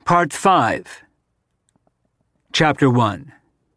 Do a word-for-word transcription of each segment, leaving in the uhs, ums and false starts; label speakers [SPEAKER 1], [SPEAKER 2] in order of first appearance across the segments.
[SPEAKER 1] Part five. Chapter one.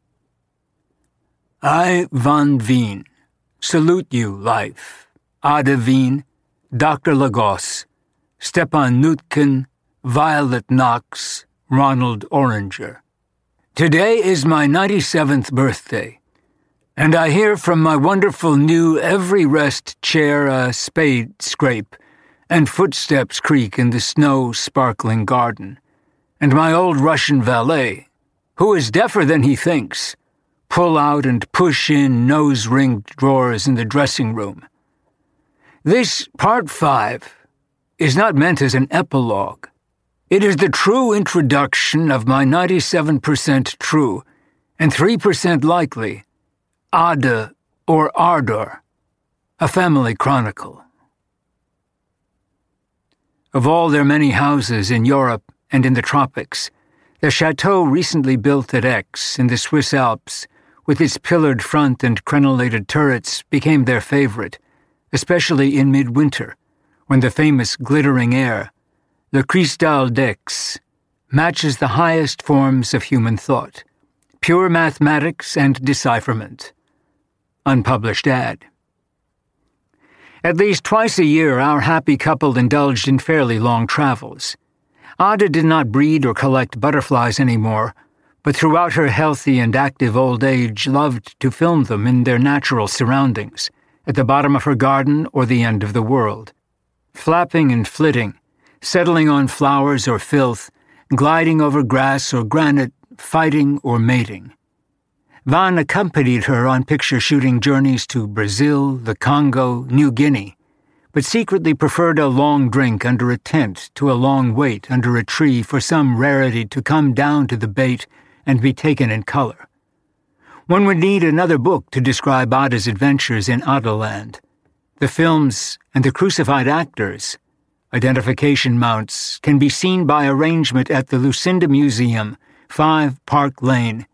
[SPEAKER 1] I, Van Veen, salute you, life. Ada Veen, Doctor Lagos, Stepan Nutkin, Violet Knox, Ronald Oranger. Today is my ninety-seventh birthday, and I hear from my wonderful new every rest chair a spade scrape and footsteps creak in the snow-sparkling garden, and my old Russian valet, who is deafer than he thinks, pull out and push in nose-ringed drawers in the dressing room. This Part five is not meant as an epilogue. It is the true introduction of my ninety-seven percent true and three percent likely Ada or Ardor, a family chronicle. Of all their many houses in Europe and in the tropics, the chateau recently built at Aix in the Swiss Alps, with its pillared front and crenellated turrets, became their favorite, especially in midwinter, when the famous glittering air, Le Cristal d'Aix, matches the highest forms of human thought, pure mathematics and decipherment. Unpublished ad. At least twice a year, our happy couple indulged in fairly long travels. Ada did not breed or collect butterflies anymore, but throughout her healthy and active old age loved to film them in their natural surroundings, at the bottom of her garden or the end of the world, flapping and flitting, settling on flowers or filth, gliding over grass or granite, fighting or mating. Van accompanied her on picture-shooting journeys to Brazil, the Congo, New Guinea, but secretly preferred a long drink under a tent to a long wait under a tree for some rarity to come down to the bait and be taken in color. One would need another book to describe Ada's adventures in Adaland. The films and the crucified actors, identification mounts, can be seen by arrangement at the Lucinda Museum, five Park Lane,